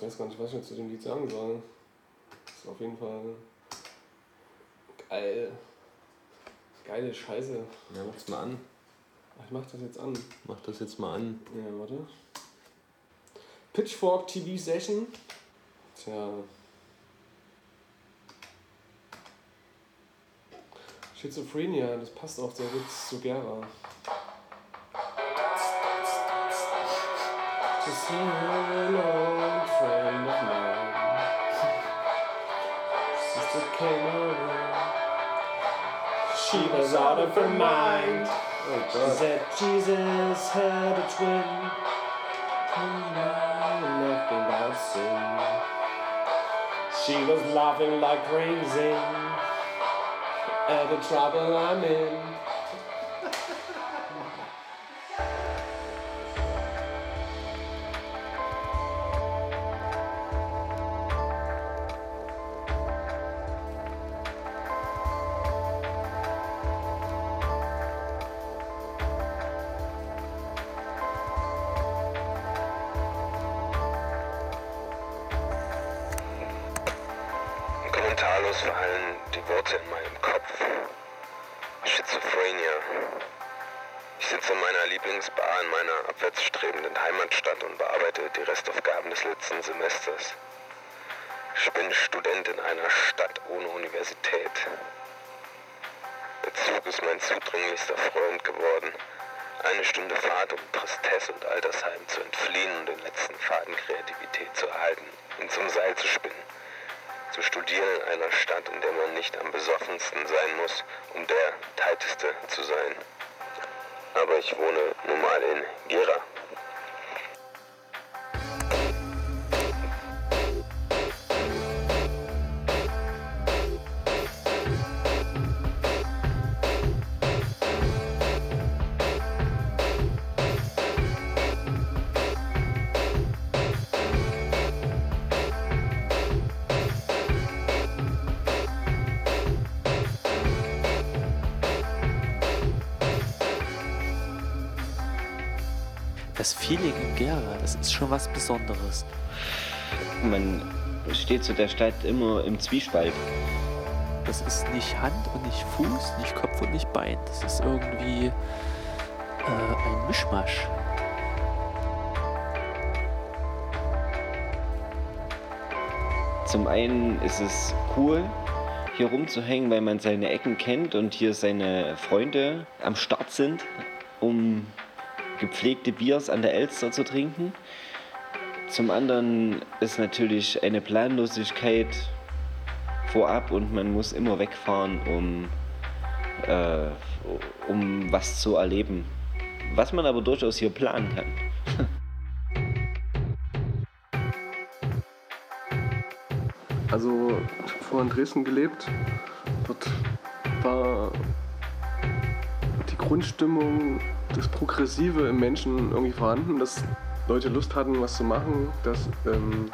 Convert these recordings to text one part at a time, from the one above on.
weiß gar nicht, was ich jetzt zu dem Lied sagen soll. Das ist auf jeden Fall geil. Geile Scheiße. Ja, mach's mal an. Ich mach das jetzt an. Mach das jetzt mal an. Ja, warte. Pitchfork TV Session. Tja. Schizophrenia, das passt auch sehr gut zu Gera. Just an old friend of mine. Sister came around. She was out of her mind. Oh She God. said Jesus had a twin. Nothing but sin. She was laughing like crazy At the trouble I'm in. Kommentarlos verhallen die Worte in meinem Kopf. Schizophrenia. Ich sitze in meiner Lieblingsbar in meiner abwärtsstrebenden Heimatstadt und bearbeite die Restaufgaben des letzten Semesters. Ich bin Student in einer Stadt ohne Universität. Der Zug ist mein zudringlichster Freund geworden. 1 Stunde Fahrt, um Tristesse und Altersheim zu entfliehen und den letzten Faden Kreativität zu erhalten und zum Seil zu spinnen. Zu studieren in einer Stadt, in der man nicht am besoffensten sein muss, um der Tighteste zu sein. Aber ich wohne nun mal in Gera. Das Feeling in Gera, das ist schon was Besonderes. Man steht zu der Stadt immer im Zwiespalt. Das ist nicht Hand und nicht Fuß, nicht Kopf und nicht Bein. Das ist irgendwie ein Mischmasch. Zum einen ist es cool, hier rumzuhängen, weil man seine Ecken kennt und hier seine Freunde am Start sind, um gepflegte Biers an der Elster zu trinken. Zum anderen ist natürlich eine Planlosigkeit vorab und man muss immer wegfahren, um was zu erleben. Was man aber durchaus hier planen kann. Also, ich habe vorher in Dresden gelebt. Dort war die Grundstimmung, das Progressive im Menschen irgendwie vorhanden, dass Leute Lust hatten, was zu machen, dass ein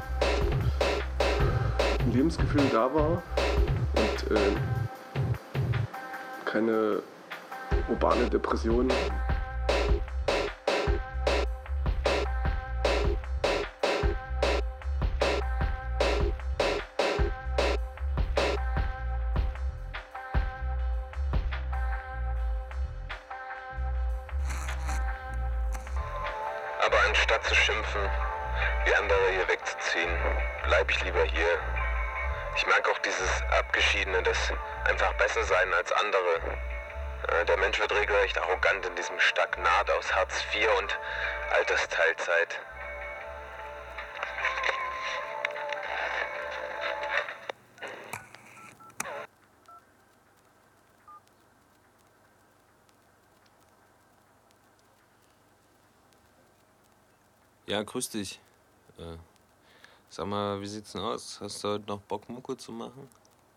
Lebensgefühl da war und keine urbane Depression. Aber anstatt zu schimpfen, wie andere hier wegzuziehen, bleib ich lieber hier. Ich mag auch dieses Abgeschiedene, das einfach besser sein als andere. Der Mensch wird regelrecht arrogant in diesem Stagnat aus Hartz IV und Altersteilzeit. Ja, grüß dich. Sag mal, wie sieht's denn aus? Hast du heute noch Bock, Mucke zu machen?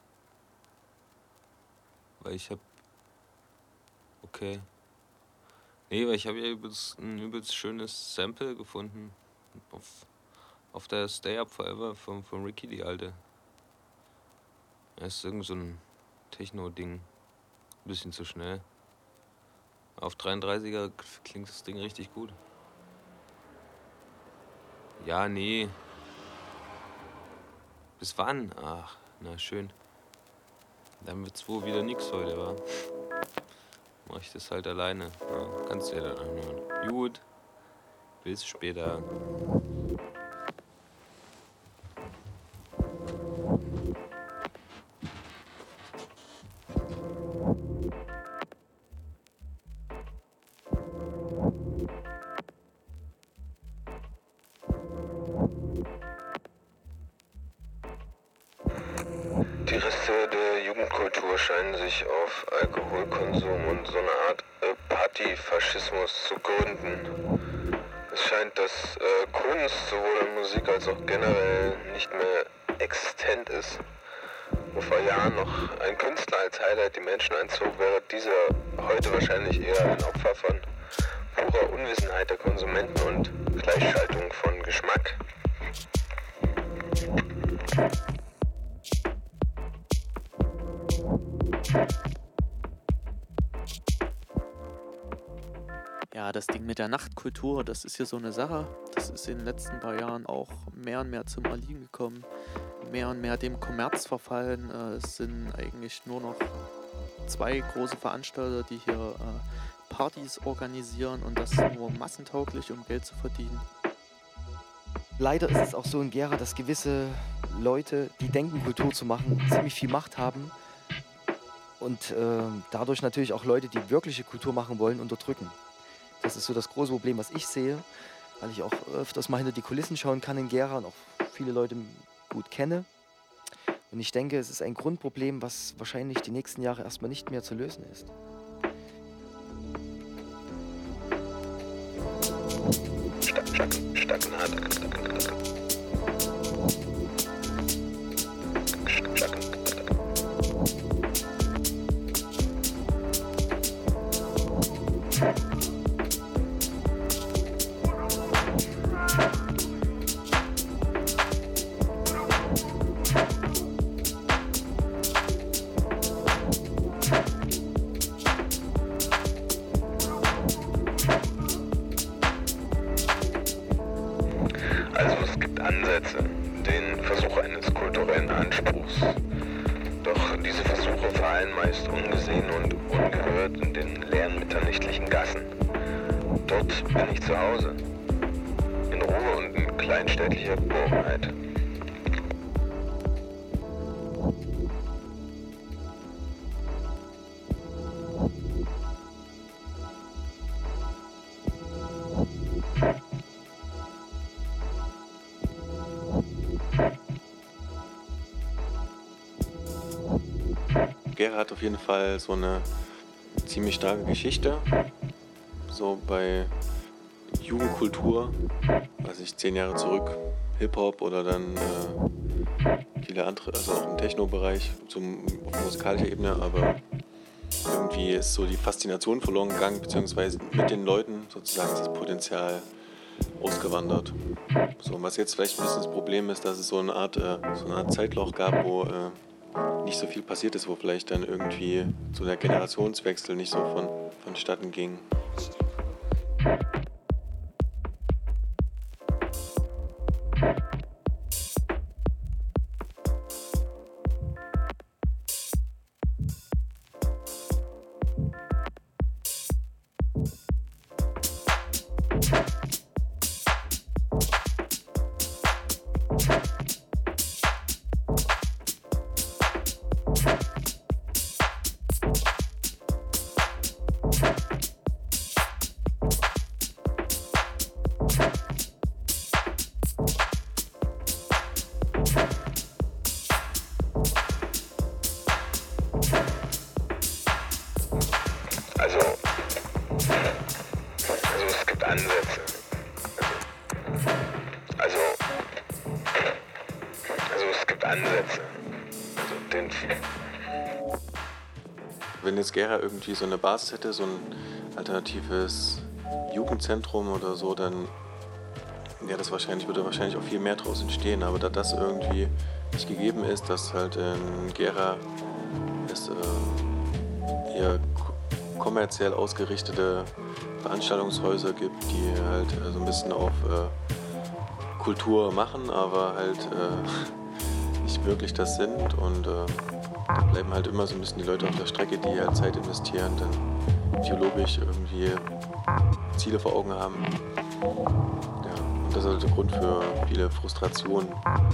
Weil ich hab... Okay. Nee, weil ich habe ja ein übelst schönes Sample gefunden. Auf der Stay Up Forever von Ricky, die alte. Das ist irgend so ein Techno-Ding. Ein bisschen zu schnell. Auf 33er klingt das Ding richtig gut. Ja, nee. Bis wann? Ach, na schön. Dann wird's wohl wieder nix heute, wa? Mach ich das halt alleine. Ja, kannst du ja dann anhören. Gut. Bis später. Die Reste der Jugendkultur scheinen sich auf Alkoholkonsum und so eine Art Partyfaschismus zu gründen. Es scheint, dass Kunst sowohl in Musik als auch generell nicht mehr existent ist. Wo vor Jahren noch ein Künstler als Highlight die Menschen einzog, wäre dieser heute wahrscheinlich eher ein Opfer von purer Unwissenheit der Konsumenten und Gleichschaltung von Geschmack. Ja, das Ding mit der Nachtkultur, das ist hier so eine Sache. Das ist in den letzten paar Jahren auch mehr und mehr zum Erliegen gekommen. Mehr und mehr dem Kommerz verfallen. Es sind eigentlich nur noch 2 große Veranstalter, die hier Partys organisieren und das nur massentauglich, um Geld zu verdienen. Leider ist es auch so in Gera, dass gewisse Leute, die denken, Kultur zu machen, ziemlich viel Macht haben und dadurch natürlich auch Leute, die wirkliche Kultur machen wollen, unterdrücken. Das ist so das große Problem, was ich sehe, weil ich auch öfters mal hinter die Kulissen schauen kann in Gera und auch viele Leute gut kenne. Und ich denke, es ist ein Grundproblem, was wahrscheinlich die nächsten Jahre erstmal nicht mehr zu lösen ist. Also es gibt Ansätze, den Versuch eines kulturellen Anspruchs. Doch diese Versuche verhallen meist ungesehen und ungehört in den leeren mitternächtlichen Gassen. Dort bin ich zu Hause. In Ruhe und in kleinstädtlicher Geborgenheit. Gera hat auf jeden Fall so eine ziemlich starke Geschichte. So bei Jugendkultur, weiß ich, 10 Jahre zurück, Hip-Hop oder dann viele andere, also auch im Techno-Bereich, auf musikalischer Ebene, aber irgendwie ist so die Faszination verloren gegangen, beziehungsweise mit den Leuten sozusagen das Potenzial ausgewandert. So, was jetzt vielleicht ein bisschen das Problem ist, dass es so eine Art Zeitloch gab, wo nicht so viel passiert ist, wo vielleicht dann irgendwie so der Generationswechsel nicht so vonstatten ging. Also es gibt Ansätze. Also es gibt Ansätze. Wenn jetzt Gera irgendwie so eine Basis hätte, so ein alternatives Jugendzentrum oder so, dann würde wahrscheinlich auch viel mehr draus entstehen. Aber da das irgendwie nicht gegeben ist, dass halt in Gera es eher kommerziell ausgerichtete Veranstaltungshäuser gibt, die halt so ein bisschen auf Kultur machen, aber halt nicht wirklich das sind. Und da bleiben halt immer so ein bisschen die Leute auf der Strecke, die halt Zeit investieren, dann theologisch irgendwie Ziele vor Augen haben. Ja, und das ist halt der Grund für viele Frustrationen.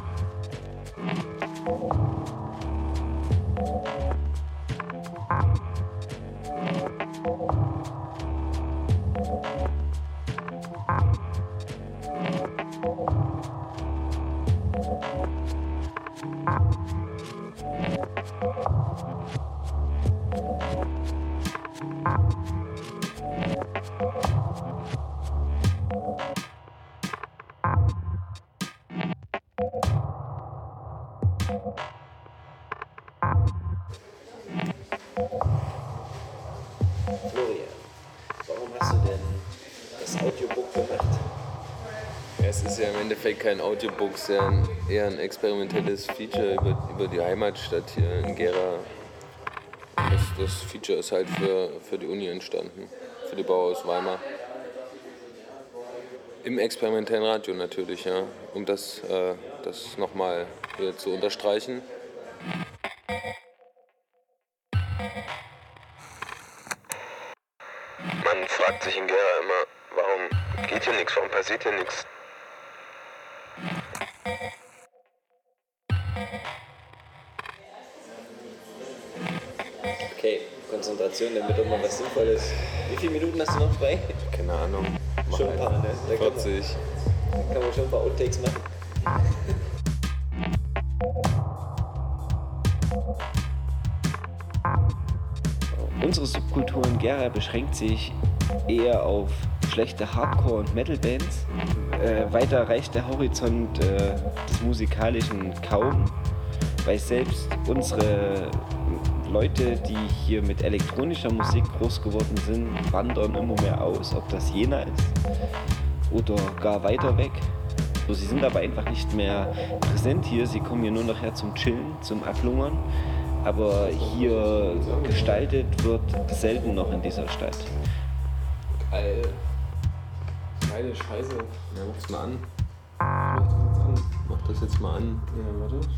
Florian, warum hast du denn das Audiobook gemacht? Ja, es ist ja im Endeffekt kein Audiobook, es ist ja eher ein experimentelles Feature über die Heimatstadt hier in Gera. Das Feature ist halt für die Uni entstanden, für die Bauhaus Weimar. Im experimentellen Radio natürlich, ja, um das nochmal hier zu unterstreichen. Man fragt sich in Gera immer, warum geht hier nichts, warum passiert hier nichts? Okay, Konzentration, damit doch mal was Sinnvolles. Wie viele Minuten hast du noch frei? Keine Ahnung. Schon ein paar, ne? Da 40. kann man schon ein paar Outtakes machen. Unsere Subkultur in Gera beschränkt sich eher auf schlechte Hardcore- und Metal-Bands. Weiter reicht der Horizont des Musikalischen kaum, weil selbst unsere Leute, die hier mit elektronischer Musik groß geworden sind, wandern immer mehr aus, ob das Jena ist oder gar weiter weg. So, sie sind aber einfach nicht mehr präsent hier, sie kommen hier nur noch her zum Chillen, zum Ablungern. Aber hier gestaltet wird selten noch in dieser Stadt. Geil. Geile Scheiße. Ja, mach's mal an. Ich mach das jetzt mal an. Mach das jetzt mal an. Ja, warte.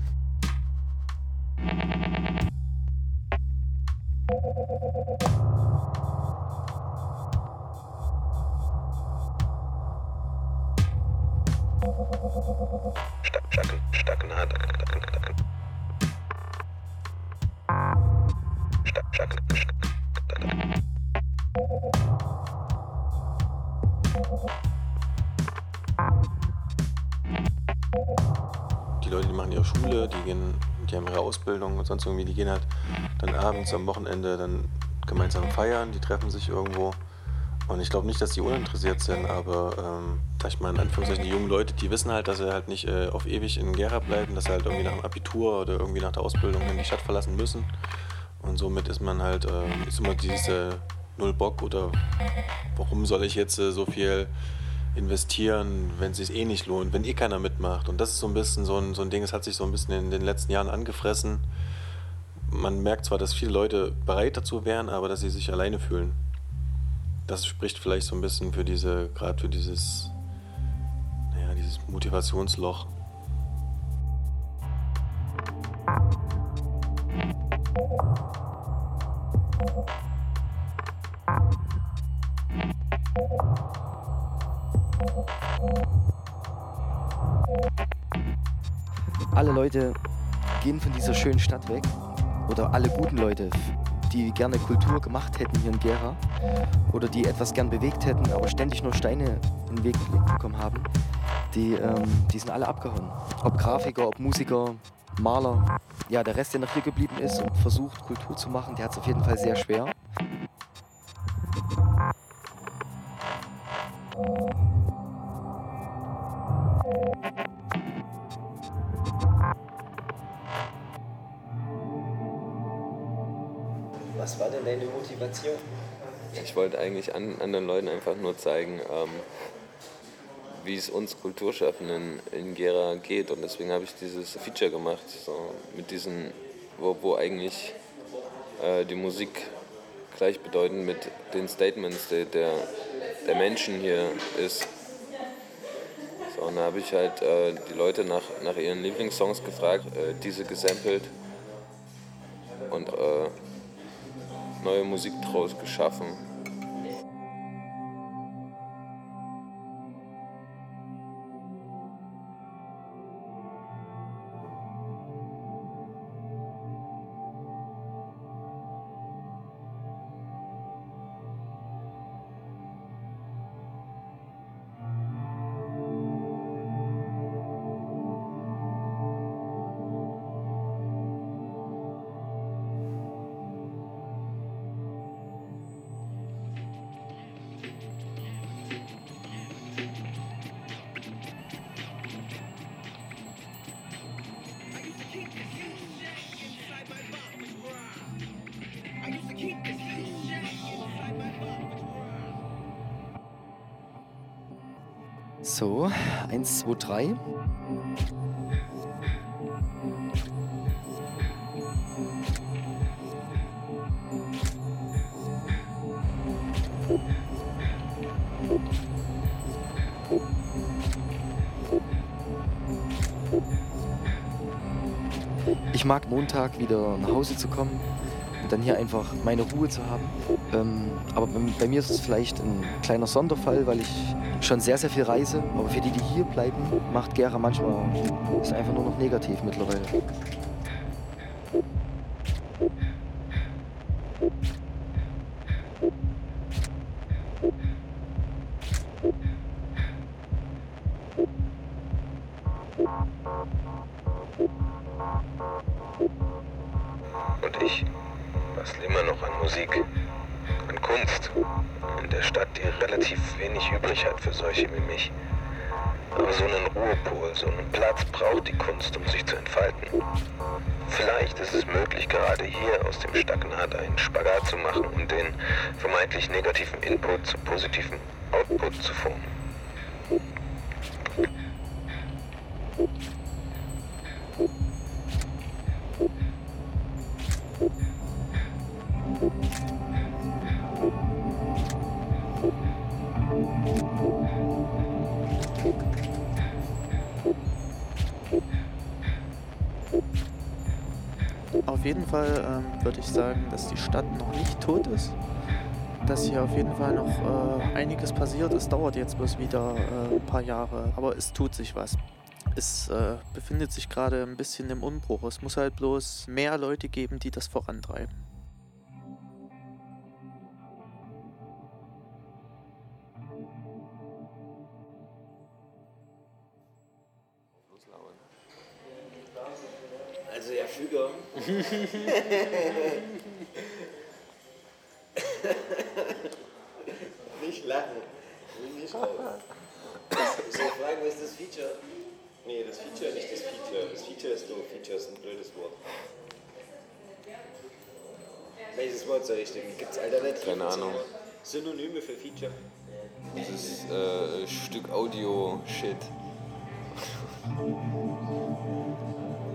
Die Leute, die machen ihre Schule, die haben ihre Ausbildung und sonst irgendwie, die gehen halt dann abends am Wochenende dann gemeinsam feiern, die treffen sich irgendwo. Und ich glaube nicht, dass die uninteressiert sind, aber sag ich mal in Anführungszeichen, die jungen Leute, die wissen halt, dass sie halt nicht auf ewig in Gera bleiben, dass sie halt irgendwie nach dem Abitur oder irgendwie nach der Ausbildung in die Stadt verlassen müssen. Und somit ist man halt, ist immer diese Null Bock oder warum soll ich jetzt so viel investieren, wenn es sich eh nicht lohnt, wenn eh keiner mitmacht. Und das ist so ein bisschen so ein Ding, das hat sich so ein bisschen in den letzten Jahren angefressen. Man merkt zwar, dass viele Leute bereit dazu wären, aber dass sie sich alleine fühlen. Das spricht vielleicht so ein bisschen für gerade für dieses Motivationsloch. Alle Leute gehen von dieser schönen Stadt weg. Oder alle guten Leute, die gerne Kultur gemacht hätten hier in Gera. Oder die etwas gern bewegt hätten, aber ständig nur Steine in den Weg gelegt bekommen haben. Die sind alle abgehauen. Ob Grafiker, ob Musiker, Maler. Ja, der Rest, der noch hier geblieben ist und versucht, Kultur zu machen, der hat es auf jeden Fall sehr schwer. Was war denn deine Motivation? Ich wollte eigentlich anderen Leuten einfach nur zeigen, wie es uns Kulturschaffenden in Gera geht. Und deswegen habe ich dieses Feature gemacht, so mit diesen, wo eigentlich die Musik gleichbedeutend mit den Statements der Menschen hier ist. So, Und da habe ich halt die Leute nach ihren Lieblingssongs gefragt, diese gesampelt und neue Musik draus geschaffen. So, 1, 2, 3. Ich mag Montag wieder nach Hause zu kommen und dann hier einfach meine Ruhe zu haben. Aber bei mir ist es vielleicht ein kleiner Sonderfall, weil ich schon sehr, sehr viel reise. Aber für die, die hier bleiben, macht Gera manchmal ist einfach nur noch negativ mittlerweile. Und ich bastle immer noch an Musik, an Kunst, in der Stadt, die relativ wenig übrig hat für solche wie mich. Aber so einen Ruhepol, so einen Platz braucht die Kunst, um sich zu entfalten. Vielleicht ist es möglich, gerade hier aus dem Stagnat einen Spagat zu machen, um den vermeintlich negativen Input zu positivem Output zu formen. Auf jeden Fall würde ich sagen, dass die Stadt noch nicht tot ist. Dass hier auf jeden Fall noch einiges passiert. Es dauert jetzt bloß wieder ein paar Jahre, aber es tut sich was. Es befindet sich gerade ein bisschen im Umbruch. Es muss halt bloß mehr Leute geben, die das vorantreiben. Also Herr Füger. Nicht lachen. Nicht raus. So fragen, was ist das Feature? Nee, das Feature, nicht das Feature. Das Feature ist doof. Feature ist ein blödes Wort. Welches Wort soll ich nehmen? Gibt es Alternativen? Keine Ahnung. Synonyme für Feature? Dieses Stück Audio-Shit.